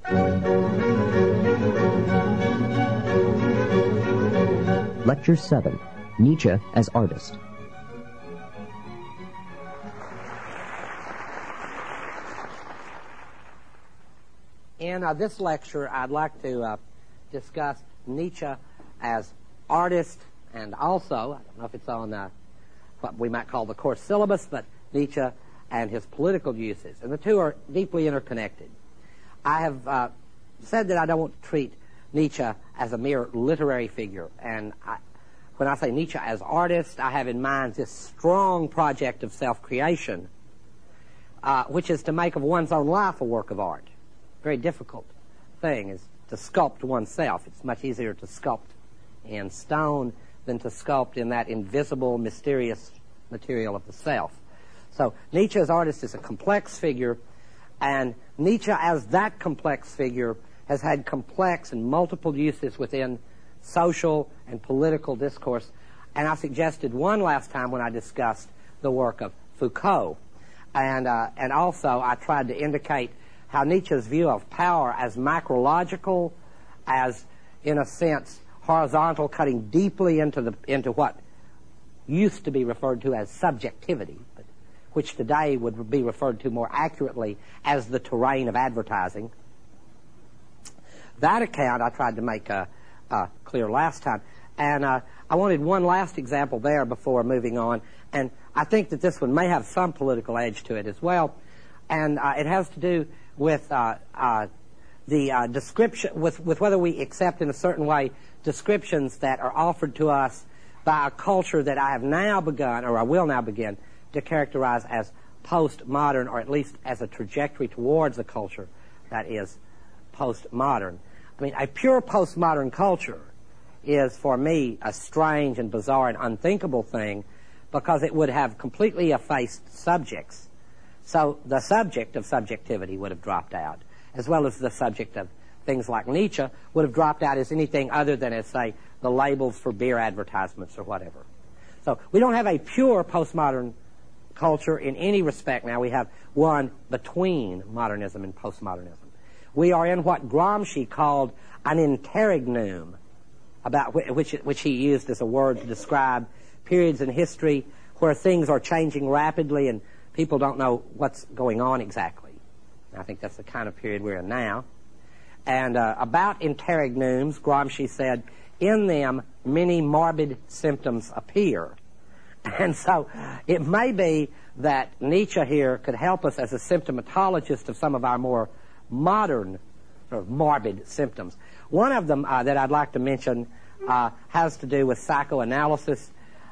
Lecture 7, Nietzsche as Artist. In this lecture, I'd like to discuss Nietzsche as artist, and also, I don't know if it's on what we might call the course syllabus, but Nietzsche and his political uses. And the two are deeply interconnected. I have said that I don't want to treat Nietzsche as a mere literary figure. And when I say Nietzsche as artist, I have in mind this strong project of self-creation, which is to make of one's own life a work of art. Very difficult thing is to sculpt oneself. It's much easier to sculpt in stone than to sculpt in that invisible, mysterious material of the self. So Nietzsche as artist is a complex figure, and Nietzsche as that complex figure has had complex and multiple uses within social and political discourse. And I suggested one last time when I discussed the work of Foucault. And also I tried to indicate how Nietzsche's view of power as macrological, as, in a sense, horizontal, cutting deeply into what used to be referred to as subjectivity, but which today would be referred to more accurately as the terrain of advertising. That account I tried to make clear last time. And I wanted one last example there before moving on. And I think that this one may have some political edge to it as well. And it has to do with the description, with whether we accept in a certain way descriptions that are offered to us by a culture that I have now begun, or I will now begin, to characterize as postmodern, or at least as a trajectory towards a culture that is postmodern. I mean, a pure postmodern culture is, for me, a strange and bizarre and unthinkable thing, because it would have completely effaced subjects. So the subject of subjectivity would have dropped out, as well as the subject of things like Nietzsche would have dropped out as anything other than, as, say, the labels for beer advertisements or whatever. So we don't have a pure postmodern culture in any respect now. We have one between modernism and postmodernism. We are in what Gramsci called an interregnum, about which he used as a word to describe periods in history where things are changing rapidly and people don't know what's going on exactly. I think that's the kind of period we're in now. And about interregnums, Gramsci said, in them many morbid symptoms appear. And so it may be that Nietzsche here could help us as a symptomatologist of some of our more modern sort of morbid symptoms. One of them that I'd like to mention has to do with psychoanalysis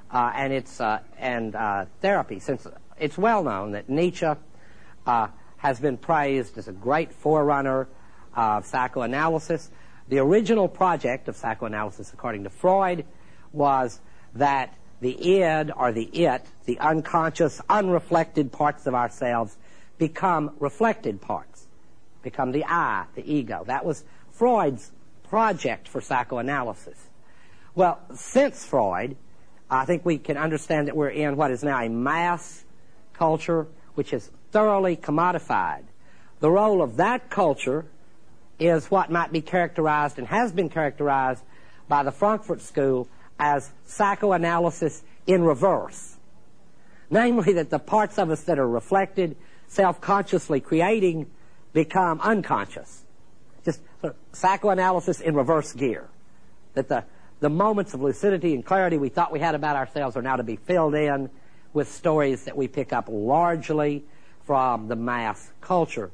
and therapy, since it's well known that Nietzsche has been praised as a great forerunner of psychoanalysis. The original project of psychoanalysis, according to Freud, was that the id, or the it, the unconscious, unreflected parts of ourselves, become reflected parts, become the I, the ego. That was Freud's project for psychoanalysis. Well, since Freud, I think we can understand that we're in what is now a mass culture which is thoroughly commodified. The role of that culture is what might be characterized and has been characterized by the Frankfurt School as psychoanalysis in reverse. Namely, that the parts of us that are reflected, self-consciously creating, become unconscious. Just sort of psychoanalysis in reverse gear. That the moments of lucidity and clarity we thought we had about ourselves are now to be filled in with stories that we pick up largely from the mass culture.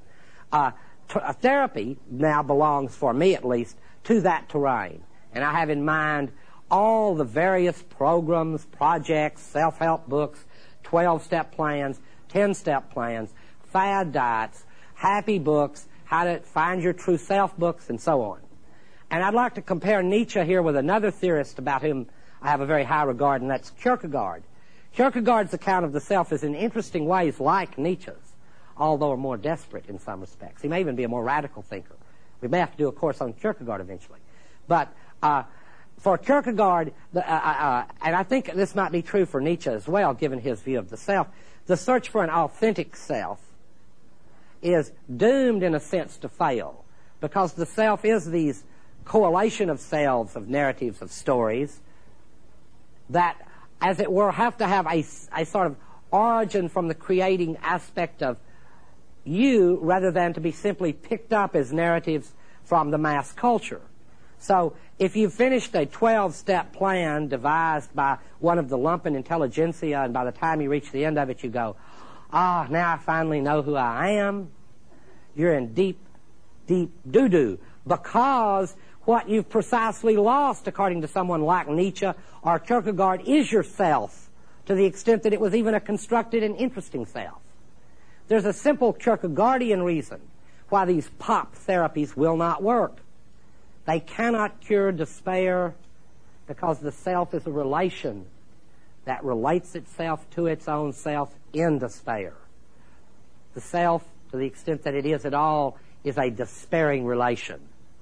Therapy now belongs, for me at least, to that terrain. And I have in mind all the various programs, projects, self-help books, 12-step plans, 10-step plans, fad diets, happy books, how to find your true self books, and so on. And I'd like to compare Nietzsche here with another theorist about whom I have a very high regard, and that's Kierkegaard. Kierkegaard's account of the self is in interesting ways like Nietzsche's, although more desperate in some respects. He may even be a more radical thinker. We may have to do a course on Kierkegaard eventually. But for Kierkegaard, and I think this might be true for Nietzsche as well, given his view of the self, the search for an authentic self is doomed in a sense to fail, because the self is these correlation of selves, of narratives, of stories, that, as it were, have to have a sort of origin from the creating aspect of you, rather than to be simply picked up as narratives from the mass culture. So if you've finished a 12-step plan devised by one of the lumpen intelligentsia, and by the time you reach the end of it you go, now I finally know who I am, you're in deep, deep doo-doo, because what you've precisely lost, according to someone like Nietzsche or Kierkegaard, is yourself, to the extent that it was even a constructed and interesting self. There's a simple Kierkegaardian reason why these pop therapies will not work. They cannot cure despair because the self is a relation that relates itself to its own self in despair. The self, to the extent that it is at all, is a despairing relation,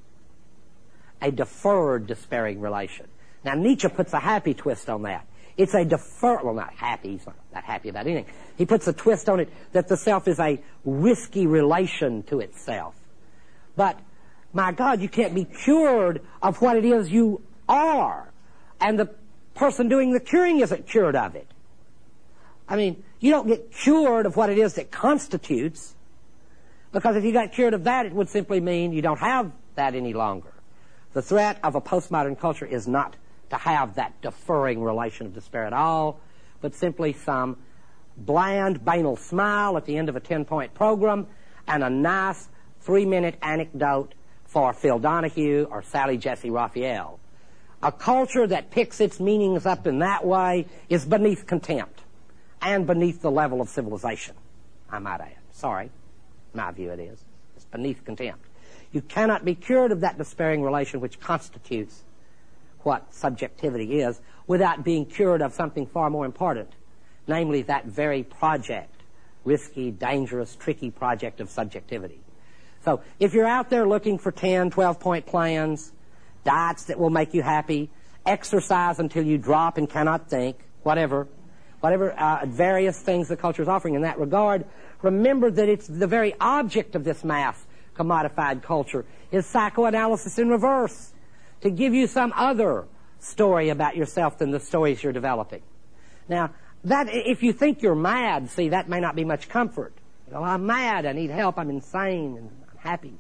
a deferred despairing relation. Now, Nietzsche puts a happy twist on that. It's a deferred, well, not happy, he's not that happy about anything. He puts a twist on it that the self is a risky relation to itself. But, my God, you can't be cured of what it is you are, and the person doing the curing isn't cured of it. I mean, you don't get cured of what it is that constitutes, because if you got cured of that, it would simply mean you don't have that any longer. The threat of a postmodern culture is not to have that deferring relation of despair at all, but simply some bland, banal smile at the end of a 10-point program and a nice 3-minute anecdote for Phil Donahue or Sally Jesse Raphael. A culture that picks its meanings up in that way is beneath contempt and beneath the level of civilization, I might add. Sorry, in my view it is. It's beneath contempt. You cannot be cured of that despairing relation which constitutes what subjectivity is without being cured of something far more important, namely that very project, risky, dangerous, tricky project of subjectivity. So if you're out there looking for 10, 12-point plans, diets that will make you happy, exercise until you drop and cannot think, whatever various things the culture is offering in that regard, remember that it's the very object of this mass commodified culture is psychoanalysis in reverse, to give you some other story about yourself than the stories you're developing. Now, that if you think you're mad, see, that may not be much comfort. You know, I'm mad, I need help, I'm insane, and I'm happy.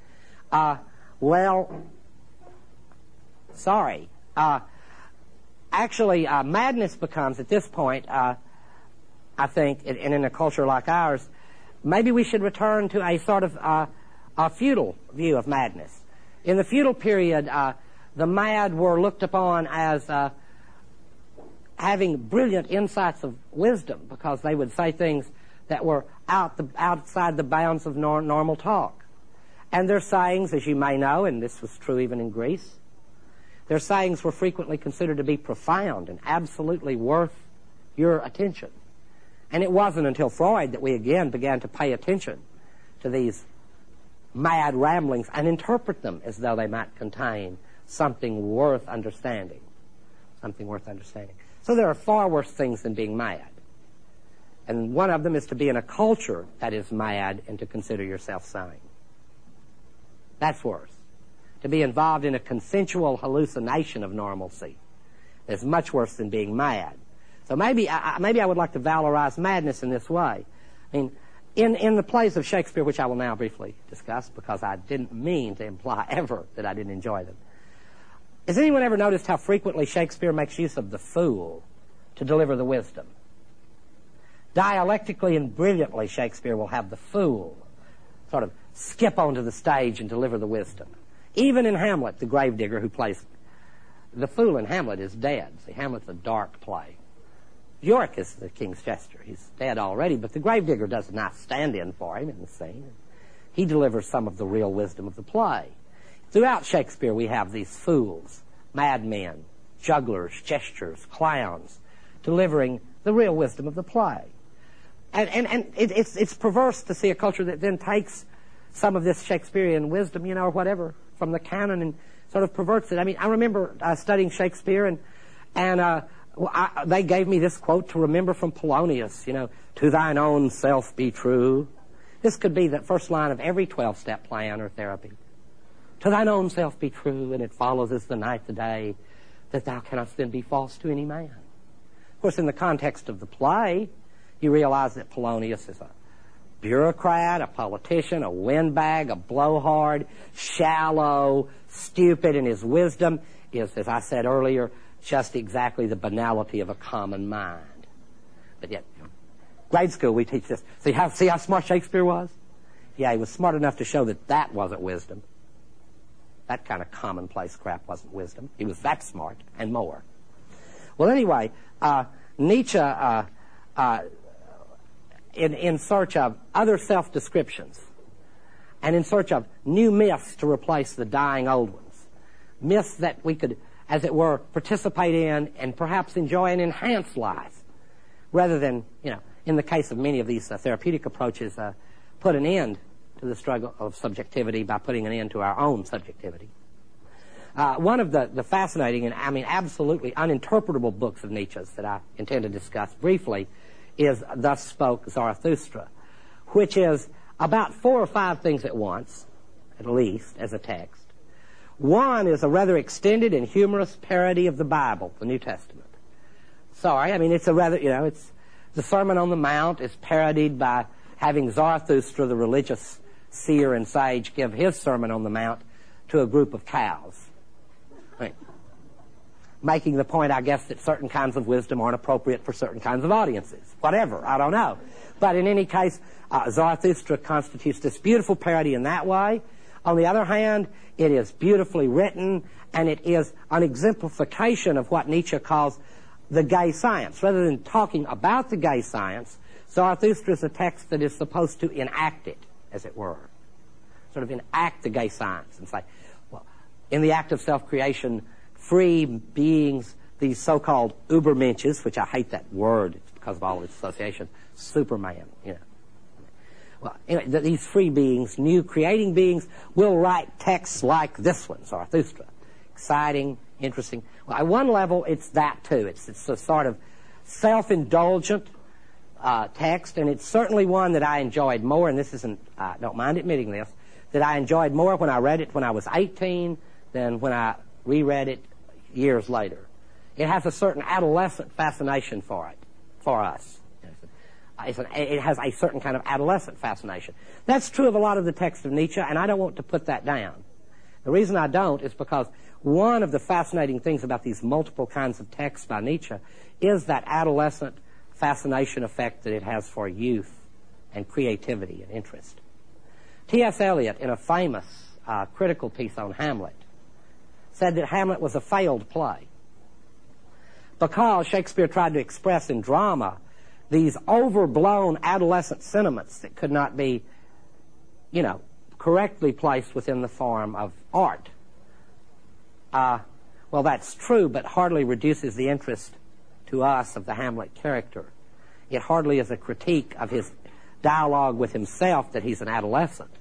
Sorry. Actually, madness becomes, at this point, I think, and in a culture like ours, maybe we should return to a sort of a feudal view of madness. In the feudal period, the mad were looked upon as having brilliant insights of wisdom, because they would say things that were outside the bounds of normal talk. And their sayings, as you may know, and this was true even in Greece, their sayings were frequently considered to be profound and absolutely worth your attention. And it wasn't until Freud that we again began to pay attention to these mad ramblings and interpret them as though they might contain something worth understanding. Something worth understanding. So there are far worse things than being mad. And one of them is to be in a culture that is mad and to consider yourself sane. That's worse. To be involved in a consensual hallucination of normalcy is much worse than being mad. So maybe I would like to valorize madness in this way. I mean, in the plays of Shakespeare, which I will now briefly discuss because I didn't mean to imply ever that I didn't enjoy them. Has anyone ever noticed how frequently Shakespeare makes use of the fool to deliver the wisdom? Dialectically and brilliantly, Shakespeare will have the fool sort of skip onto the stage and deliver the wisdom. Even in Hamlet, the gravedigger who plays the fool in Hamlet is dead. See, Hamlet's a dark play. Yorick is the king's jester. He's dead already, but the gravedigger does a nice stand-in for him in the scene. He delivers some of the real wisdom of the play. Throughout Shakespeare, we have these fools, madmen, jugglers, jesters, clowns, delivering the real wisdom of the play. And it's perverse to see a culture that then takes some of this Shakespearean wisdom, you know, or whatever, from the canon and sort of perverts it. I mean, I remember studying Shakespeare, and they gave me this quote to remember from Polonius, you know, "To thine own self be true." This could be the first line of every 12-step plan or therapy. to thine own self be true, and it follows as the night the day, that thou cannot then be false to any man. Of course, in the context of the play, you realize that Polonius is a bureaucrat, a politician, a windbag, a blowhard, shallow, stupid, and his wisdom is, as I said earlier, just exactly the banality of a common mind. But yet, grade school, we teach this. See how smart Shakespeare was? Yeah, he was smart enough to show that that wasn't wisdom. That kind of commonplace crap wasn't wisdom. He was that smart and more. Well, anyway, Nietzsche, in search of other self-descriptions and in search of new myths to replace the dying old ones, myths that we could, as it were, participate in and perhaps enjoy and enhance life, rather than, in the case of many of these therapeutic approaches, put an end to the struggle of subjectivity by putting an end to our own subjectivity. One of the fascinating and, absolutely uninterpretable books of Nietzsche's that I intend to discuss briefly is Thus Spoke Zarathustra, which is about 4 or 5 things at once, at least, as a text. One is a rather extended and humorous parody of the Bible, the New Testament. It's a rather, it's the Sermon on the Mount is parodied by having Zarathustra, the religious seer and sage, give his Sermon on the Mount to a group of cows. Making the point, I guess, that certain kinds of wisdom aren't appropriate for certain kinds of audiences. Whatever, I don't know. But in any case, Zarathustra constitutes this beautiful parody in that way. On the other hand, it is beautifully written, and it is an exemplification of what Nietzsche calls the gay science. Rather than talking about the gay science, Zarathustra is a text that is supposed to enact it, as it were. Sort of enact the gay science and say, well, in the act of self-creation, free beings, these so-called Ubermenches, which I hate that word because of all of its associations, Superman, Well, these free beings, new creating beings, will write texts like this one, Zarathustra. Exciting, interesting. Well, at one level, it's that too. It's a sort of self-indulgent text, and it's certainly one that I enjoyed more, and this isn't, I don't mind admitting this, that I enjoyed more when I read it when I was 18 than when I reread it years later. It has a certain adolescent fascination for us. It has a certain kind of adolescent fascination. That's true of a lot of the text of Nietzsche, and I don't want to put that down. The reason I don't is because one of the fascinating things about these multiple kinds of texts by Nietzsche is that adolescent fascination effect that it has for youth and creativity and interest. T.S. Eliot, in a famous critical piece on Hamlet, said that Hamlet was a failed play because Shakespeare tried to express in drama these overblown adolescent sentiments that could not be, correctly placed within the form of art. Well, that's true, but hardly reduces the interest to us of the Hamlet character. It hardly is a critique of his dialogue with himself that he's an adolescent.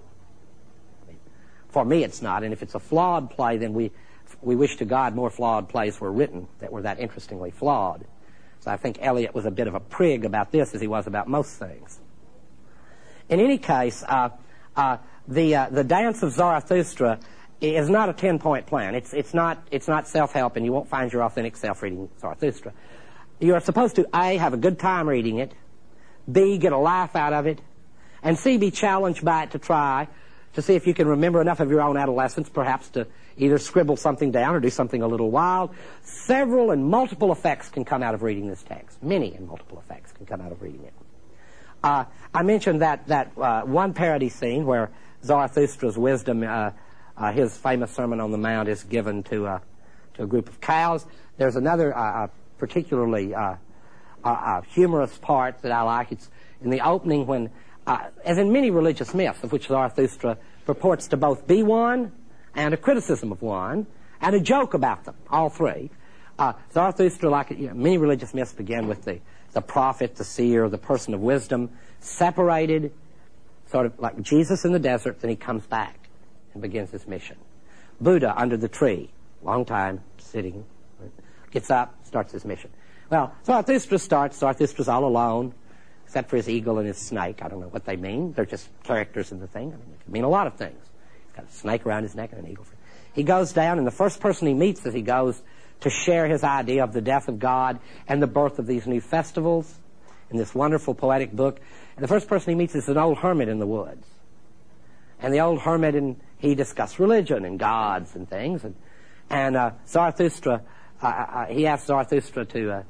For me, it's not, and if it's a flawed play, then we wish to God more flawed plays were written that were that interestingly flawed. So I think Eliot was a bit of a prig about this, as he was about most things. In any case, the Dance of Zarathustra is not a 10-point plan. It's not self-help, and you won't find your authentic self reading Zarathustra. You are supposed to, A, have a good time reading it, B, get a laugh out of it, and C, be challenged by it to try to see if you can remember enough of your own adolescence, perhaps to either scribble something down or do something a little wild. Several and multiple effects can come out of reading this text. Many and multiple effects can come out of reading it. I mentioned that one parody scene where Zarathustra's wisdom, his famous Sermon on the Mount, is given to a group of cows. There's another particularly humorous part that I like. It's in the opening when, as in many religious myths, of which Zarathustra purports to both be one and a criticism of one and a joke about them, all three. Zarathustra, like many religious myths, begin with the prophet, the seer, the person of wisdom, separated, sort of like Jesus in the desert, then he comes back and begins his mission. Buddha under the tree, long time sitting, gets up, starts his mission. Well, Zarathustra's all alone, except for his eagle and his snake. I don't know what they mean. They're just characters in the thing. It could mean a lot of things. got a snake around his neck and an eagle. He goes down, and the first person he meets as he goes to share his idea of the death of God and the birth of these new festivals in this wonderful poetic book. And the first person he meets is an old hermit in the woods. And the old hermit, and he discussed religion and gods and things. And Zarathustra, he asked Zarathustra to,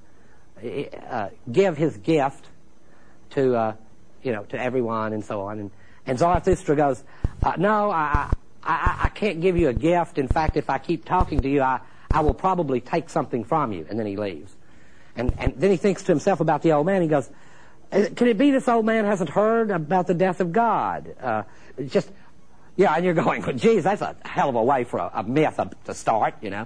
give his gift to everyone and so on. And Zarathustra goes, no, I can't give you a gift. In fact, if I keep talking to you, I will probably take something from you. And then he leaves. And then he thinks to himself about the old man. He goes, could it be this old man hasn't heard about the death of God? And you're going, well, geez, that's a hell of a way for a myth to start, the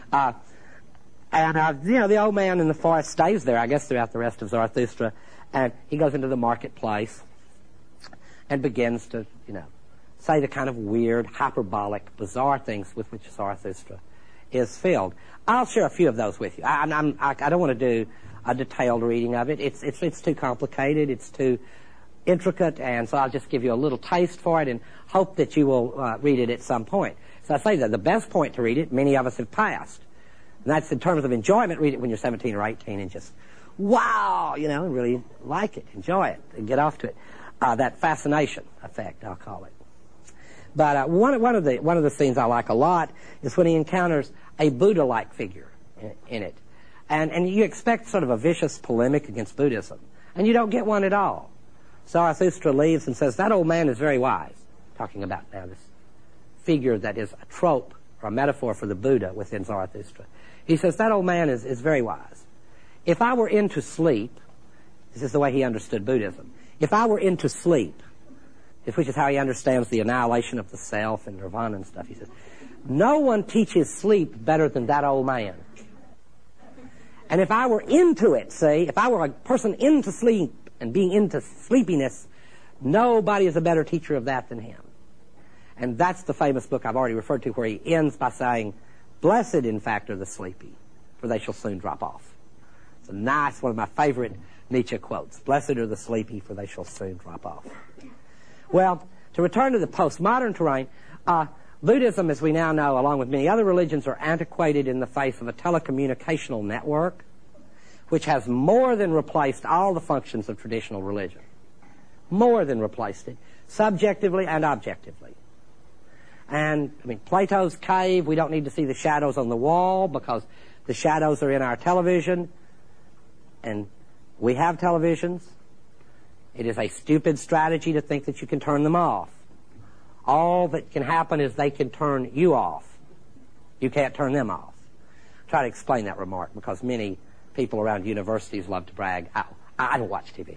old man in the forest stays there, I guess, throughout the rest of Zarathustra. And he goes into the marketplace and begins to, say the kind of weird, hyperbolic, bizarre things with which Zarathustra is filled. I'll share a few of those with you. I don't want to do a detailed reading of it. It's too complicated. It's too intricate, and so I'll just give you a little taste for it and hope that you will read it at some point. So I say that the best point to read it, many of us have passed. And that's in terms of enjoyment. Read it when you're 17 or 18 and just, wow, and really like it, enjoy it, and get off to it. That fascination effect, I'll call it. But one of the scenes I like a lot is when he encounters a Buddha-like figure in it. And you expect sort of a vicious polemic against Buddhism. And you don't get one at all. Zarathustra leaves and says, that old man is very wise. Talking about now this figure that is a trope or a metaphor for the Buddha within Zarathustra. He says, that old man is very wise. If I were into sleep, this is the way he understood Buddhism. If I were into sleep, which is how he understands the annihilation of the self and nirvana and stuff, he says, no one teaches sleep better than that old man. And if I were into it, if I were a person into sleep and being into sleepiness, nobody is a better teacher of that than him. And that's the famous book I've already referred to, where he ends by saying, blessed, in fact, are the sleepy, for they shall soon drop off. It's a nice, one of my favorite Nietzsche quotes. Blessed are the sleepy, for they shall soon drop off. Well, to return to the postmodern terrain, Buddhism, as we now know, along with many other religions, are antiquated in the face of a telecommunicational network which has more than replaced all the functions of traditional religion. More than replaced it, subjectively and objectively. And, Plato's cave, we don't need to see the shadows on the wall because the shadows are in our television, and we have televisions. It is a stupid strategy to think that you can turn them off. All that can happen is they can turn you off. You can't turn them off. Try to explain that remark because many people around universities love to brag, I don't watch TV.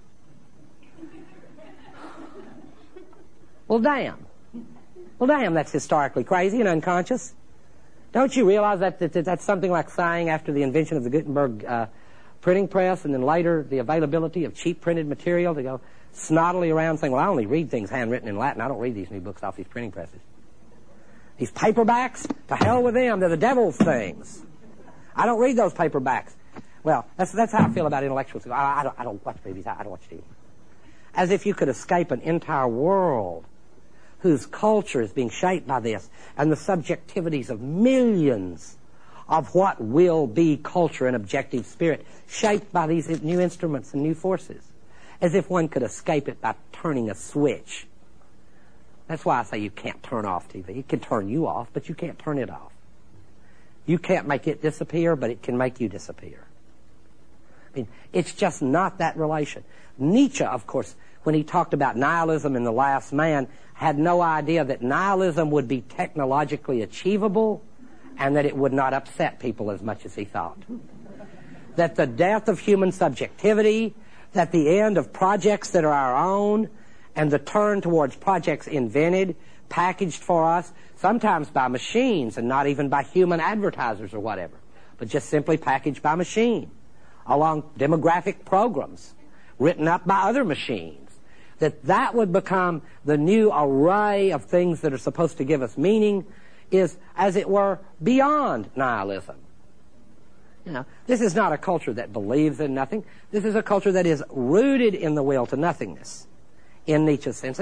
Well, damn, that's historically crazy and unconscious. Don't you realize that's something like saying after the invention of the Gutenberg printing press and then later the availability of cheap printed material to go snottily around saying, well, I only read things handwritten in Latin. I don't read these new books off these printing presses. These paperbacks, to hell with them. They're the devil's things. I don't read those paperbacks. Well, that's how I feel about intellectuals. I don't watch movies. I don't watch TV. As if you could escape an entire world whose culture is being shaped by this and the subjectivities of millions of what will be culture and objective spirit shaped by these new instruments and new forces. As if one could escape it by turning a switch. That's why I say you can't turn off TV. It can turn you off, but you can't turn it off. You can't make it disappear, but it can make you disappear. It's just not that relation. Nietzsche, of course, when he talked about nihilism in The Last Man, had no idea that nihilism would be technologically achievable and that it would not upset people as much as he thought. That the death of human subjectivity, that the end of projects that are our own, and the turn towards projects invented, packaged for us, sometimes by machines and not even by human advertisers or whatever, but just simply packaged by machine, along demographic programs written up by other machines, that would become the new array of things that are supposed to give us meaning is, as it were, beyond nihilism. This is not a culture that believes in nothing. This is a culture that is rooted in the will to nothingness, in Nietzsche's sense. And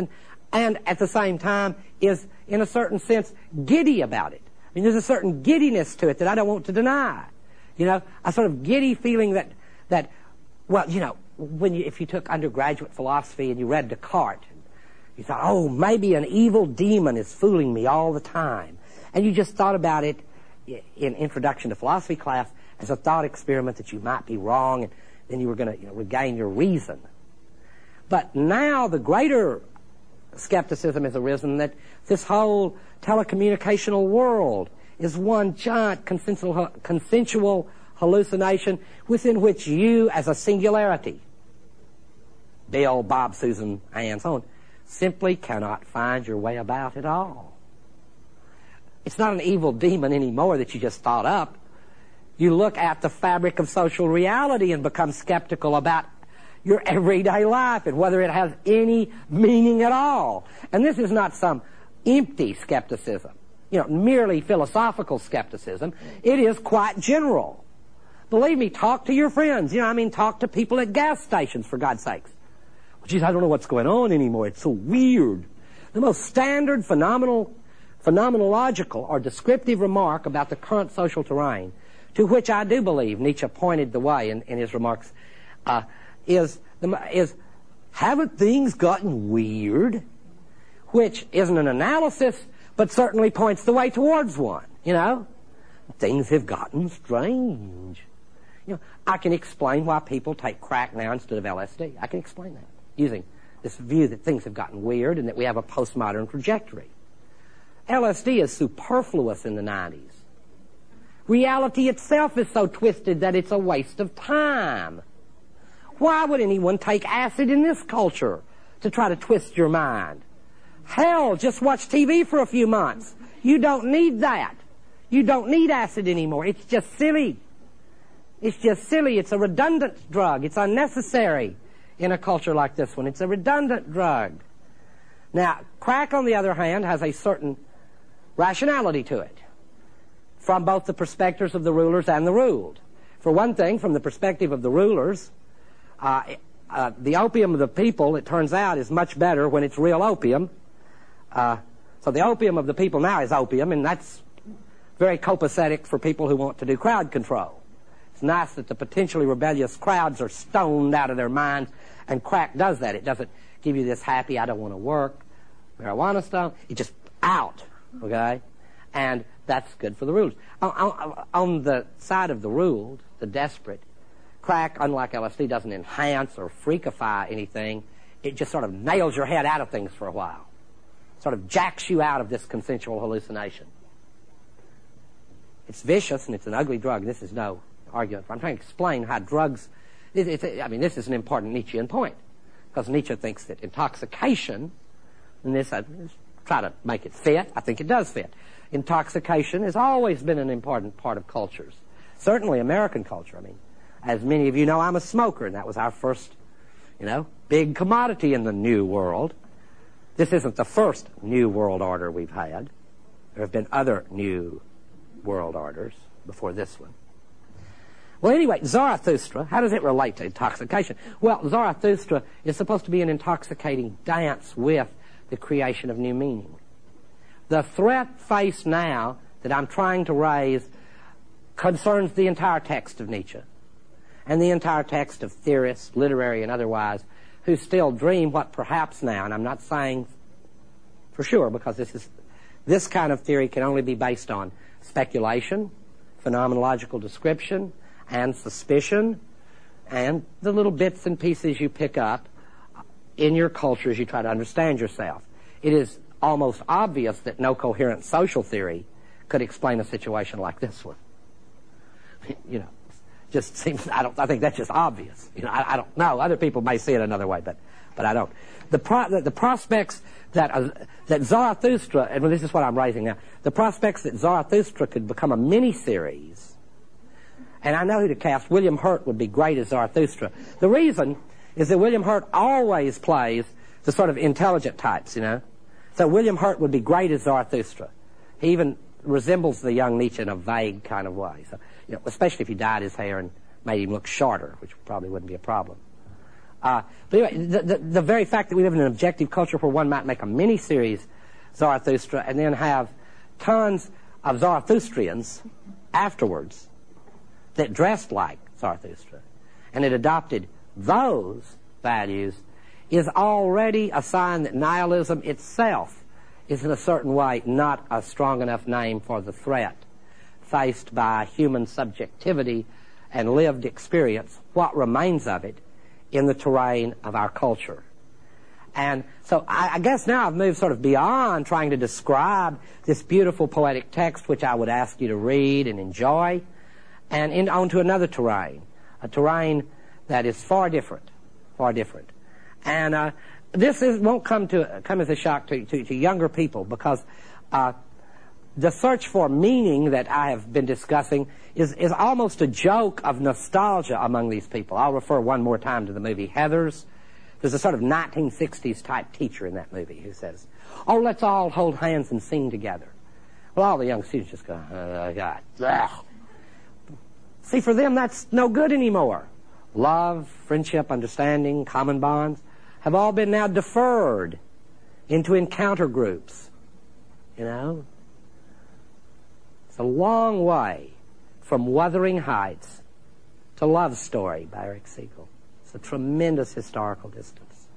and at the same time is, in a certain sense, giddy about it. I mean, there's a certain giddiness to it that I don't want to deny. You know, a sort of giddy feeling that well, you know, if you took undergraduate philosophy and you read Descartes, you thought, oh, maybe an evil demon is fooling me all the time. And you just thought about it in Introduction to Philosophy class as a thought experiment that you might be wrong, and then you were going to regain your reason. But now the greater skepticism has arisen that this whole telecommunicational world is one giant consensual hallucination within which you, as a singularity, Bill, Bob, Susan, and so on, simply cannot find your way about at all. It's not an evil demon anymore that you just thought up. You look at the fabric of social reality and become skeptical about your everyday life and whether it has any meaning at all. And this is not some empty skepticism, merely philosophical skepticism. It is quite general. Believe me, talk to your friends. Talk to people at gas stations, for God's sakes. Well, geez, I don't know what's going on anymore. It's so weird. The most standard phenomenological or descriptive remark about the current social terrain, to which I do believe Nietzsche pointed the way in his remarks, is haven't things gotten weird? Which isn't an analysis, but certainly points the way towards one, Things have gotten strange. I can explain why people take crack now instead of LSD. I can explain that using this view that things have gotten weird and that we have a postmodern trajectory. LSD is superfluous in the 90s. Reality itself is so twisted that it's a waste of time. Why would anyone take acid in this culture to try to twist your mind? Hell, just watch TV for a few months. You don't need that. You don't need acid anymore. It's just silly. It's just silly. It's a redundant drug. It's unnecessary in a culture like this one. It's a redundant drug. Now, crack, on the other hand, has a certain rationality to it from both the perspectives of the rulers and the ruled. For one thing, from the perspective of the rulers, the opium of the people, it turns out, is much better when it's real opium. So the opium of the people now is opium, and that's very copacetic for people who want to do crowd control. It's nice that the potentially rebellious crowds are stoned out of their minds, and crack does that. It doesn't give you this happy, I don't want to work, marijuana stone. It's just out, okay? And that's good for the rulers. On the side of the ruled, the desperate, crack, unlike LSD, doesn't enhance or freakify anything. It just sort of nails your head out of things for a while. Sort of jacks you out of this consensual hallucination. It's vicious and it's an ugly drug. This is no argument. I'm trying to explain how drugs... this is an important Nietzschean point. Because Nietzsche thinks that intoxication, and this, I try to make it fit. I think it does fit. Intoxication has always been an important part of cultures. Certainly American culture. As many of you know, I'm a smoker, and that was our first, big commodity in the New World. This isn't the first New World Order we've had. There have been other New World Orders before this one. Well, anyway, Zarathustra, how does it relate to intoxication? Well, Zarathustra is supposed to be an intoxicating dance with the creation of new meaning. The threat faced now that I'm trying to raise concerns the entire text of Nietzsche and the entire text of theorists, literary and otherwise, who still dream what perhaps now, and I'm not saying for sure because this kind of theory can only be based on speculation, phenomenological description, and suspicion, and the little bits and pieces you pick up in your culture as you try to understand yourself. It is almost obvious that no coherent social theory could explain a situation like this one. Just seems, I think that's just obvious. I don't know. Other people may see it another way, but I don't. The prospects that Zarathustra, and this is what I'm raising now, the prospects that Zarathustra could become a mini-series, and I know who to cast. William Hurt would be great as Zarathustra. The reason is that William Hurt always plays the sort of intelligent types, So William Hurt would be great as Zarathustra. He even resembles the young Nietzsche in a vague kind of way. So, especially if he dyed his hair and made him look shorter, which probably wouldn't be a problem. But anyway, the very fact that we live in an objective culture where one might make a mini-series Zarathustra and then have tons of Zarathustrians afterwards that dressed like Zarathustra and it adopted those values is already a sign that nihilism itself is in a certain way not a strong enough name for the threat faced by human subjectivity and lived experience, what remains of it, in the terrain of our culture. And so I guess now I've moved sort of beyond trying to describe this beautiful poetic text, which I would ask you to read and enjoy, and onto another terrain, a terrain that is far different. And this won't come as a shock to younger people, because the search for meaning that I have been discussing is almost a joke of nostalgia among these people. I'll refer one more time to the movie Heathers. There's a sort of 1960s type teacher in that movie who says, "Oh, let's all hold hands and sing together." Well, all the young students just go, "Oh, God." Ugh. See, for them, that's no good anymore. Love, friendship, understanding, common bonds have all been now deferred into encounter groups. You know? It's a long way from Wuthering Heights to Love Story by Eric Siegel. It's a tremendous historical distance.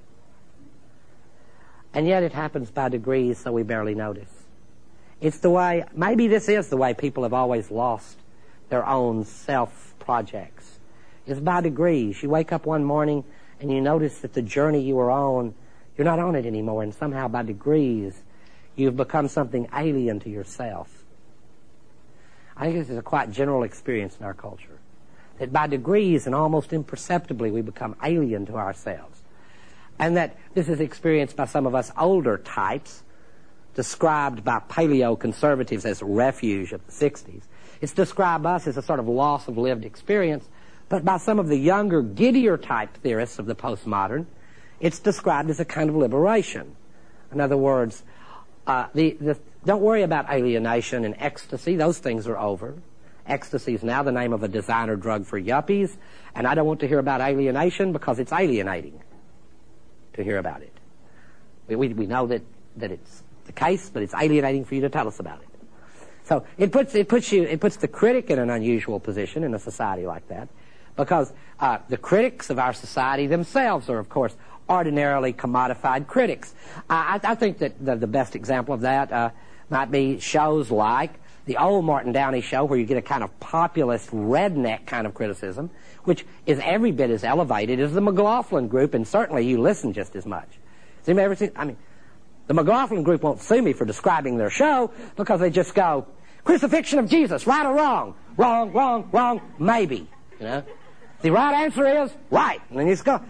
And yet it happens by degrees, so we barely notice. It's the way, maybe this is the way people have always lost their own self-projects. It's by degrees. You wake up one morning and you notice that the journey you were on, you're not on it anymore, and somehow by degrees you've become something alien to yourself. I think this is a quite general experience in our culture, that by degrees and almost imperceptibly we become alien to ourselves. And that this is experienced by some of us older types, described by paleo-conservatives as refuge of the 60s. It's described us as a sort of loss of lived experience, but by some of the younger, giddier type theorists of the postmodern, it's described as a kind of liberation. In other words, don't worry about alienation and ecstasy. Those things are over. Ecstasy is now the name of a designer drug for yuppies, and I don't want to hear about alienation because it's alienating to hear about it. We know that it's the case, but it's alienating for you to tell us about it. So it puts the critic in an unusual position in a society like that, because the critics of our society themselves are, of course, ordinarily commodified critics. I think that the best example of that might be shows like the old Martin Downey show, where you get a kind of populist, redneck kind of criticism, which is every bit as elevated as the McLaughlin group, and certainly you listen just as much. The McLaughlin group won't sue me for describing their show, because they just go, "Crucifixion of Jesus, right or wrong? Wrong, wrong, wrong, maybe." You know? The right answer is right. And then you just go,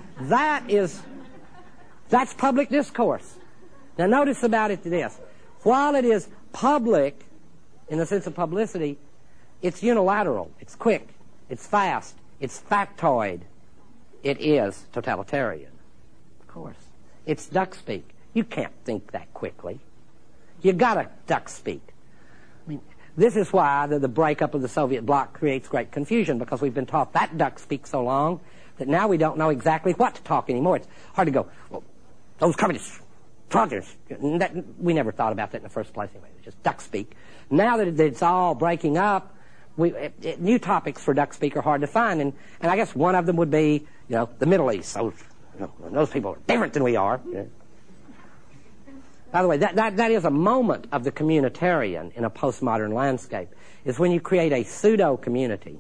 that's public discourse. Now notice about it this. While it is public, in the sense of publicity, it's unilateral, it's quick, it's fast, it's factoid. It is totalitarian. Of course. It's duck speak. You can't think that quickly. You gotta duck speak. I mean, this is why the breakup of the Soviet bloc creates great confusion, because we've been taught that duck speak so long that now we don't know exactly what to talk anymore. It's hard to go, well, those communists, progress. We never thought about that in the first place anyway. Just duck speak. Now that it's all breaking up, new topics for duck speak are hard to find, and I guess one of them would be, the Middle East. So, those people are different than we are. Yeah. By the way, that is a moment of the communitarian in a postmodern landscape, is when you create a pseudo-community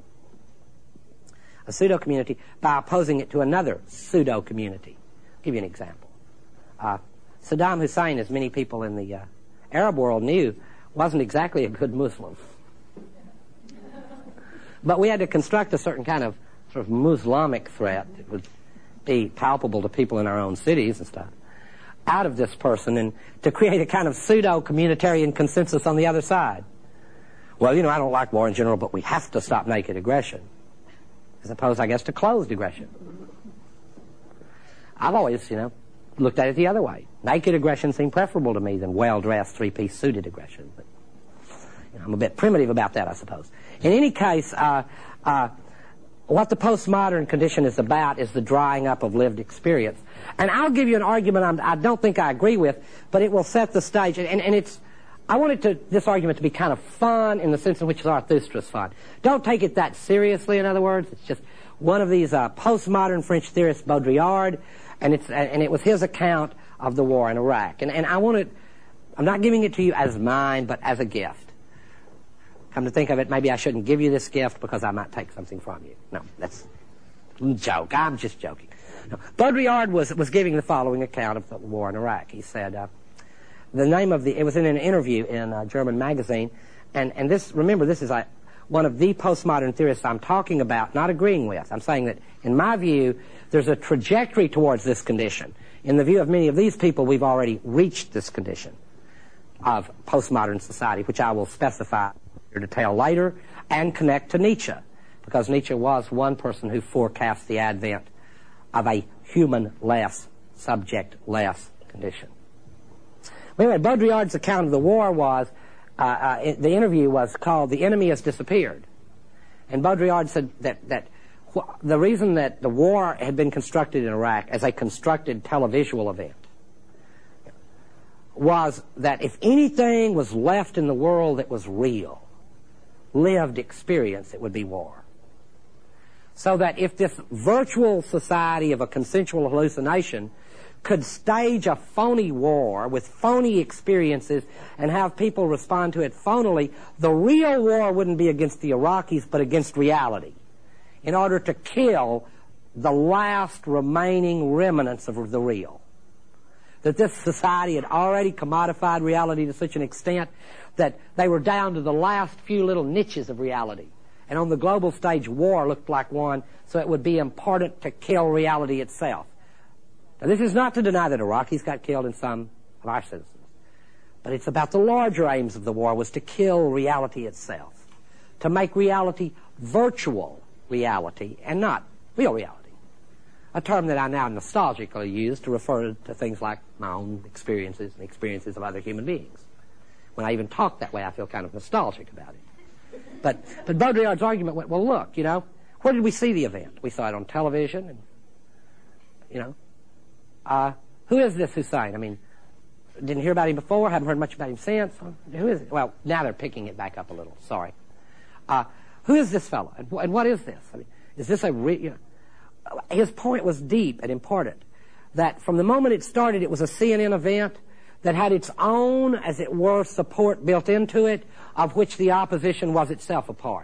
by opposing it to another pseudo-community. I'll give you an example. Saddam Hussein, as many people in the Arab world knew, wasn't exactly a good Muslim. But we had to construct a certain kind of sort of Muslimic threat that would be palpable to people in our own cities and stuff, out of this person, and to create a kind of pseudo-communitarian consensus on the other side. Well, I don't like war in general, but we have to stop naked aggression, as opposed, I guess, to closed aggression. I've always, looked at it the other way. Naked aggression seemed preferable to me than well-dressed, three-piece suited aggression. But I'm a bit primitive about that, I suppose. In any case, what the postmodern condition is about is the drying up of lived experience. And I'll give you an argument I don't think I agree with, but it will set the stage. And it's, I want this argument to be kind of fun in the sense in which Zarathustra's fun. Don't take it that seriously, in other words. It's just one of these postmodern French theorists, Baudrillard, and it was his account of the war in Iraq. And I'm not giving it to you as mine, but as a gift. Come to think of it, maybe I shouldn't give you this gift because I might take something from you. No, that's a joke. I'm just joking. No. Baudrillard was giving the following account of the war in Iraq. He said, it was in an interview in a German magazine, and this, remember, this is one of the postmodern theorists I'm talking about, not agreeing with. I'm saying that, in my view, there's a trajectory towards this condition. In the view of many of these people, we've already reached this condition of postmodern society, which I will specify in detail later, and connect to Nietzsche, because Nietzsche was one person who forecast the advent of a human-less, subject-less condition. Anyway, Baudrillard's account of the war was, the interview was called "The Enemy Has Disappeared." And Baudrillard said that the reason that the war had been constructed in Iraq as a constructed televisual event was that if anything was left in the world that was real, lived experience, it would be war. So that if this virtual society of a consensual hallucination could stage a phony war with phony experiences and have people respond to it phonily, the real war wouldn't be against the Iraqis but against reality, in order to kill the last remaining remnants of the real. That this society had already commodified reality to such an extent that they were down to the last few little niches of reality. And on the global stage, war looked like one, so it would be important to kill reality itself. Now, this is not to deny that Iraqis got killed and some of our citizens. But it's about the larger aims of the war was to kill reality itself, to make reality virtual reality and not real reality. A term that I now nostalgically use to refer to things like my own experiences and experiences of other human beings. When I even talk that way, I feel kind of nostalgic about it. But Baudrillard's argument went, well, look, where did we see the event? We saw it on television, and, who is this Hussein? I mean, didn't hear about him before, haven't heard much about him since. Who is it? Well, now they're picking it back up a little, sorry. Who is this fellow? And what is this? I mean, is this his point was deep and important, that from the moment it started, it was a CNN event that had its own, as it were, support built into it, of which the opposition was itself a part.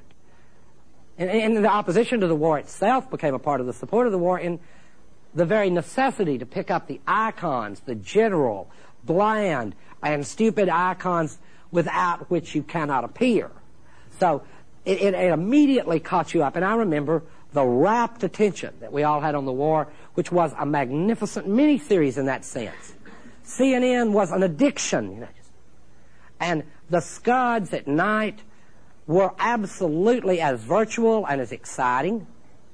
And the opposition to the war itself became a part of the support of the war in the very necessity to pick up the icons, the general, bland, and stupid icons without which you cannot appear. So it immediately caught you up. And I remember the rapt attention that we all had on the war, which was a magnificent miniseries in that sense. CNN was an addiction, and the Scuds at night were absolutely as virtual and as exciting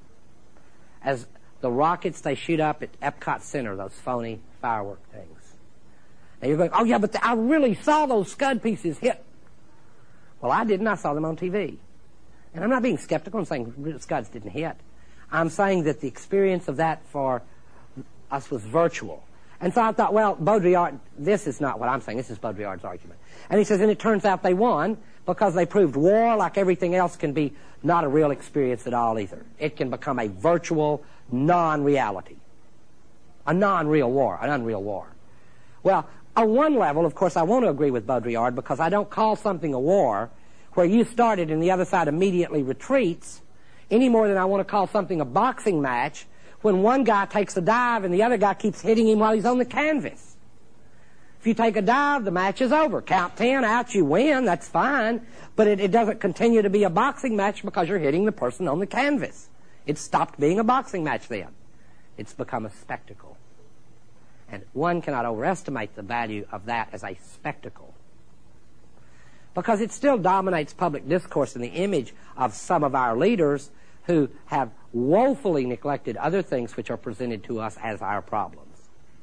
as the rockets they shoot up at Epcot Center, those phony firework things. And you're going, oh yeah, but I really saw those Scud pieces hit. Well, I didn't. I saw them on TV. And I'm not being skeptical. I'm saying Scuds didn't hit. I'm saying that the experience of that for us was virtual. And so I thought, well, Baudrillard, this is not what I'm saying. This is Baudrillard's argument. And he says, and it turns out they won because they proved war, like everything else, can be not a real experience at all either. It can become a virtual non-reality. A non-real war, an unreal war. Well, on one level, of course, I want to agree with Baudrillard because I don't call something a war where you started and the other side immediately retreats any more than I want to call something a boxing match when one guy takes a dive and the other guy keeps hitting him while he's on the canvas. If you take a dive, the match is over. Count 10 out, you win, that's fine. But it doesn't continue to be a boxing match because you're hitting the person on the canvas. It's stopped being a boxing match then. It's become a spectacle. And one cannot overestimate the value of that as a spectacle, because it still dominates public discourse in the image of some of our leaders who have woefully neglected other things which are presented to us as our problems.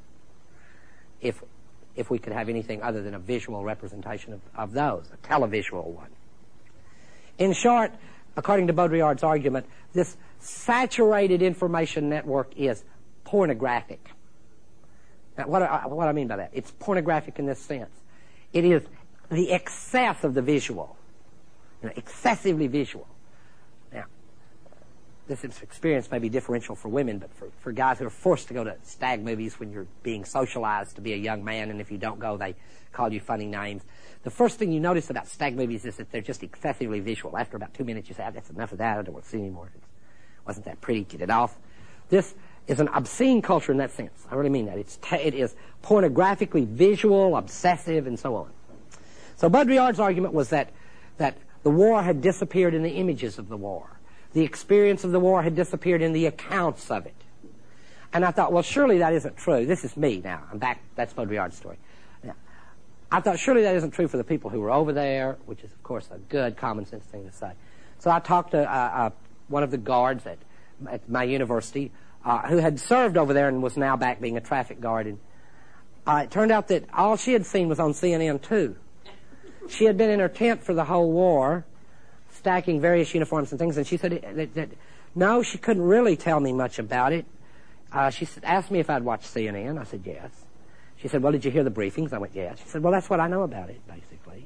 If we could have anything other than a visual representation of those, a televisual one. In short, according to Baudrillard's argument, this saturated information network is pornographic. Now, what I mean by that? It's pornographic in this sense. It is the excess of the visual, excessively visual. Now, this experience may be differential for women, but for guys who are forced to go to stag movies when you're being socialized to be a young man, and if you don't go, they call you funny names. The first thing you notice about stag movies is that they're just excessively visual. After about 2 minutes, you say, that's enough of that. I don't want to see anymore. It wasn't that pretty. Get it off. This is an obscene culture in that sense. I really mean that. It is pornographically visual, obsessive, and so on. So Baudrillard's argument was that the war had disappeared in the images of the war. The experience of the war had disappeared in the accounts of it. And I thought, well, surely that isn't true. This is me now. I'm back. That's Baudrillard's story. Now, I thought, surely that isn't true for the people who were over there, which is, of course, a good common sense thing to say. So I talked to one of the guards at my university who had served over there and was now back being a traffic guard. And it turned out that all she had seen was on CNN, too. She had been in her tent for the whole war, stacking various uniforms and things, and she said that no, she couldn't really tell me much about it. She asked me if I'd watched CNN. I said, yes. She said, well, did you hear the briefings? I went, yes. She said, well, that's what I know about it, basically.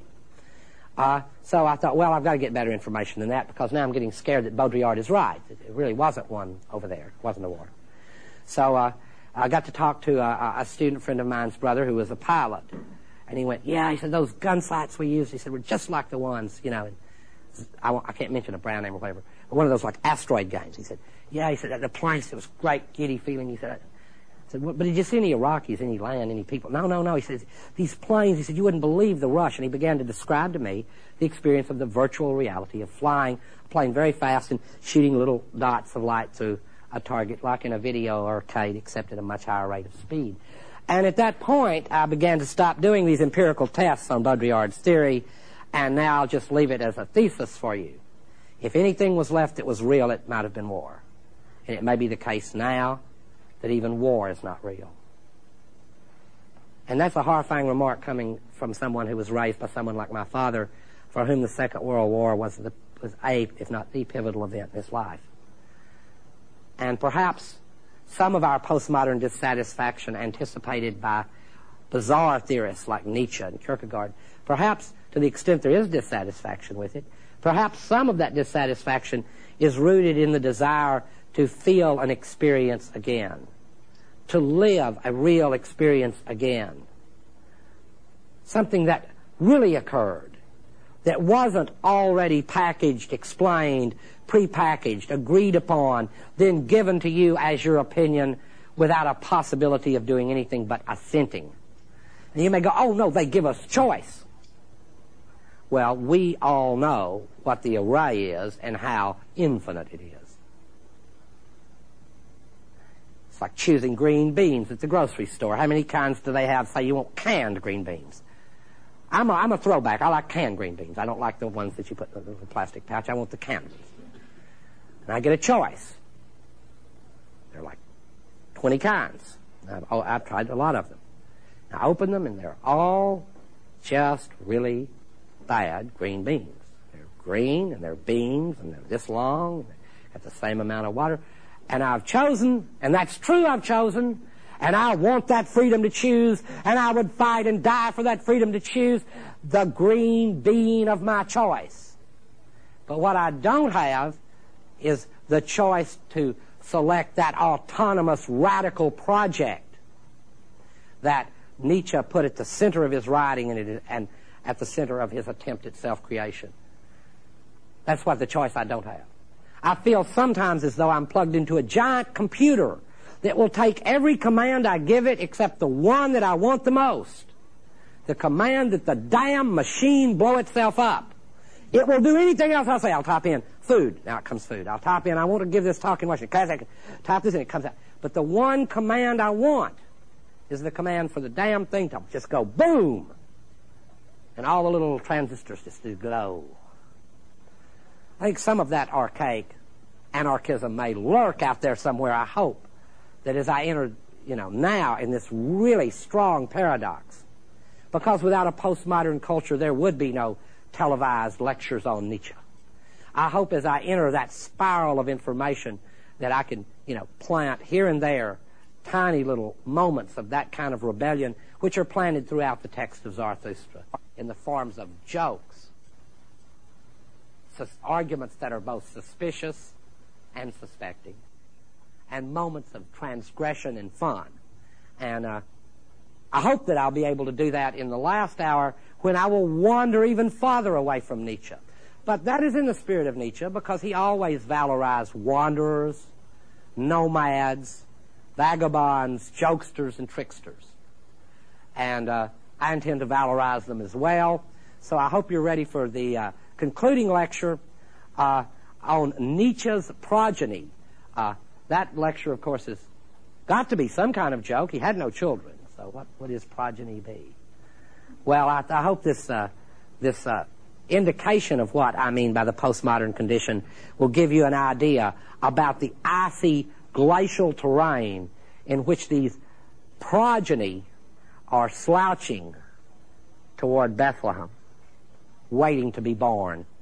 So I thought, well, I've got to get better information than that, because now I'm getting scared that Baudrillard is right. It really wasn't one over there. It wasn't a war. So I got to talk to a student friend of mine's brother who was a pilot. And he went, yeah, he said, those gun sights we used, he said, were just like the ones, and I can't mention a brand name or whatever, but one of those like asteroid games. He said, yeah, he said, the planes, it was great, giddy feeling. He said, but did you see any Iraqis, any land, any people? No. He says, these planes, he said, you wouldn't believe the rush. And he began to describe to me the experience of the virtual reality of flying a plane very fast and shooting little dots of light through a target like in a video arcade, except at a much higher rate of speed. And at that point, I began to stop doing these empirical tests on Baudrillard's theory, and now I'll just leave it as a thesis for you. If anything was left that was real, it might have been war. And it may be the case now that even war is not real. And that's a horrifying remark coming from someone who was raised by someone like my father, for whom the Second World War was a, if not the pivotal event in his life. And perhaps some of our postmodern dissatisfaction anticipated by bizarre theorists like Nietzsche and Kierkegaard, perhaps to the extent there is dissatisfaction with it, perhaps some of that dissatisfaction is rooted in the desire to feel an experience again, to live a real experience again. Something that really occurred, that wasn't already packaged, explained, prepackaged, agreed upon, then given to you as your opinion without a possibility of doing anything but assenting. And you may go, oh no, they give us choice. Well, we all know what the array is and how infinite it is. It's like choosing green beans at the grocery store. How many kinds do they have? Say you want canned green beans. I'm a throwback. I like canned green beans. I don't like the ones that you put in the plastic pouch. I want the canned ones. And I get a choice. There are like 20 kinds. I've tried a lot of them. I open them, and they're all just really bad green beans. They're green, and they're beans, and they're this long, and they've got the same amount of water. And I've chosen, and that's true, I've chosen, and I want that freedom to choose, and I would fight and die for that freedom to choose the green bean of my choice. But what I don't have is the choice to select that autonomous radical project that Nietzsche put at the center of his writing and at the center of his attempt at self-creation. That's what the choice I don't have. I feel sometimes as though I'm plugged into a giant computer that will take every command I give it except the one that I want the most. The command that the damn machine blow itself up. It will do anything else I'll say. I'll type in food. Now it comes food. I'll type in, I want to give this talk in Washington. I can type this in, it comes out. But the one command I want is the command for the damn thing to just go boom. And all the little transistors just do glow. I think some of that archaic anarchism may lurk out there somewhere, I hope, that as I enter, now in this really strong paradox. Because without a postmodern culture, there would be no televised lectures on Nietzsche. I hope as I enter that spiral of information that I can, plant here and there tiny little moments of that kind of rebellion, which are planted throughout the text of Zarathustra in the forms of jokes, arguments that are both suspicious and suspecting, and moments of transgression and fun. And I hope that I'll be able to do that in the last hour, when I will wander even farther away from Nietzsche. But that is in the spirit of Nietzsche, because he always valorized wanderers, nomads, vagabonds, jokesters, and tricksters. And I intend to valorize them as well. So I hope you're ready for the concluding lecture on Nietzsche's progeny. That lecture, of course, has got to be some kind of joke. He had no children, so what would his progeny be? Well, I hope this indication of what I mean by the postmodern condition will give you an idea about the icy glacial terrain in which these progeny are slouching toward Bethlehem, waiting to be born.